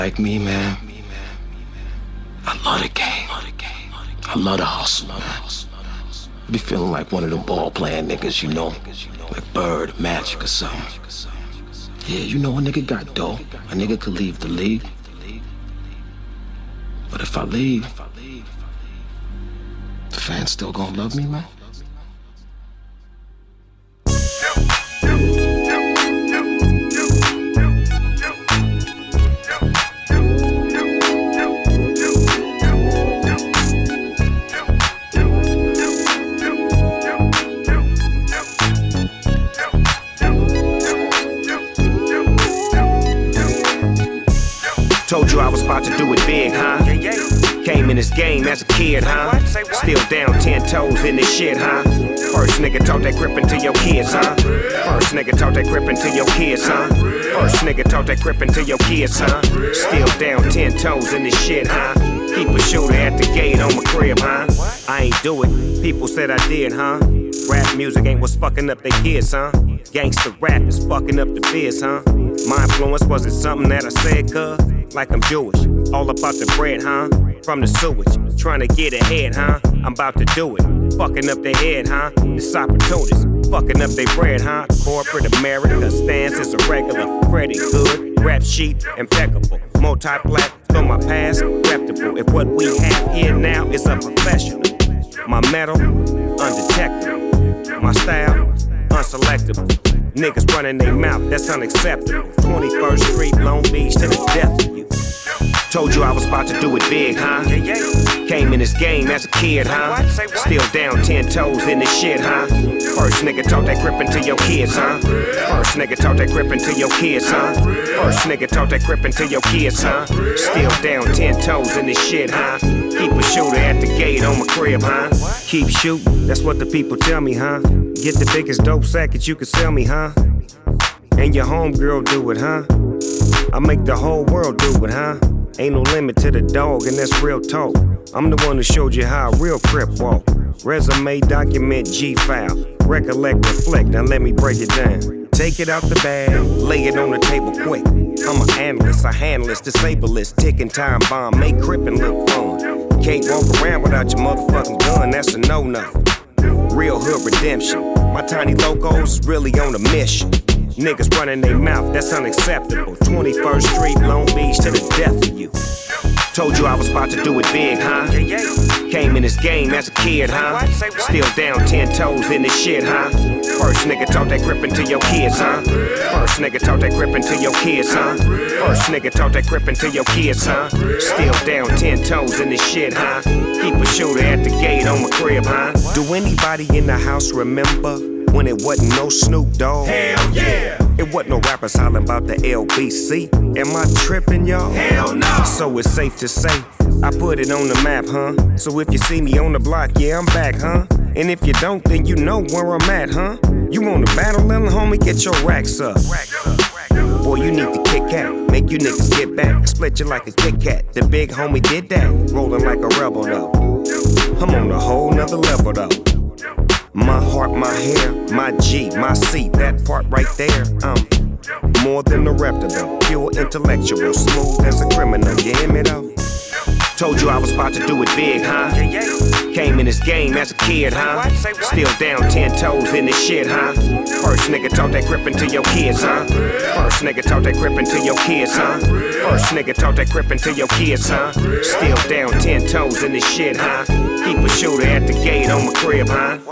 Like me, man, I love the game. I love the hustle, man. I be feeling like one of them ball-playing niggas, you know, like Bird, Magic or something. Yeah, you know, a nigga got dough. A nigga could leave the league. But if I leave, the fans still gonna love me, man? Told you I was about to do it big, huh? Came in this game as a kid, huh? Still down 10 toes in this shit, huh? First nigga taught that grip into your kids, huh? First nigga taught that grip into your kids, huh? First nigga taught that grip into your kids, huh? Still down 10 toes in this shit, huh? Keep a shooter at the gate on my crib, huh? I ain't do it, people said I did, huh? Rap music ain't what's fucking up they kids, huh? Gangsta rap is fucking up the biz, huh? My influence wasn't something that I said, cuz like I'm Jewish, all about the bread, huh? From the sewage, trying to get ahead, huh? I'm about to do it, fucking up their head, huh? This opportunist, fucking up their bread, huh? Corporate America stance is irregular, pretty good, rap sheet, impeccable, multi-plat, from my past, reputable. If what we have here now is a professional, my metal, undetectable, my style, unselectable. Niggas running their mouth, that's unacceptable. 21st Street, Long Beach, to the death of you. Told you I was about to do it big, huh? Came in this game as a kid, huh? Still down 10 toes in this shit, huh? First nigga taught that grip into your kids, huh? First nigga taught that grip into your kids, huh? First nigga taught that grip into your kids, huh? Still down 10 toes in this shit, huh? Keep a shooter at the gate on my crib, huh? Keep shooting, that's what the people tell me, huh? Get the biggest dope sack that you can sell me, huh? And your homegirl do it, huh? I make the whole world do it, huh? Ain't no limit to the dog, and that's real talk. I'm the one who showed you how a real crip walk. Resume, document, G-file. Recollect, reflect, now let me break it down. Take it out the bag, lay it on the table quick. I'm an analyst, a handless, disableist, ticking time bomb, make crippin' look fun. Can't walk around without your motherfucking gun, that's a no-no. Real hood redemption, my tiny locals is really on a mission. Niggas running their mouth, that's unacceptable. 21st Street, Long Beach, to the death of you. Told you I was about to do it big, huh? Came in this game as a kid, huh? Still down 10 toes in this shit, huh? First nigga taught that grip into your kids, huh? First nigga taught that grip into your kids, huh? First nigga taught that grip into your kids, huh? Still down 10 toes in this shit, huh? Keep a shooter at the gate on my crib, huh? Do anybody in the house remember when it wasn't no Snoop Dogg? Hell yeah! It wasn't no rappers hollering about the LBC. Am I tripping, y'all? Hell no! So it's safe to say, I put it on the map, huh? So if you see me on the block, yeah, I'm back, huh? And if you don't, then you know where I'm at, huh? You want to battle, little homie, get your racks up. Boy, you need to kick out, make you niggas get back. Split you like a Kit Kat, the big homie did that. Rolling like a rebel, though. I'm on a whole nother level, though. My heart, my hair, my G, my C, that part right there, more than a reputable, pure intellectual, smooth as a criminal, you hear me though? Told you I was about to do it big, huh? Came in this game as a kid, huh? Still down 10 toes in this shit, huh? First nigga taught that grip into your kids, huh? First nigga taught that grip into your kids, huh? First nigga taught that grip into your kids, huh? Still down 10 toes in this shit, huh? Keep a shooter at the gate on my crib, huh?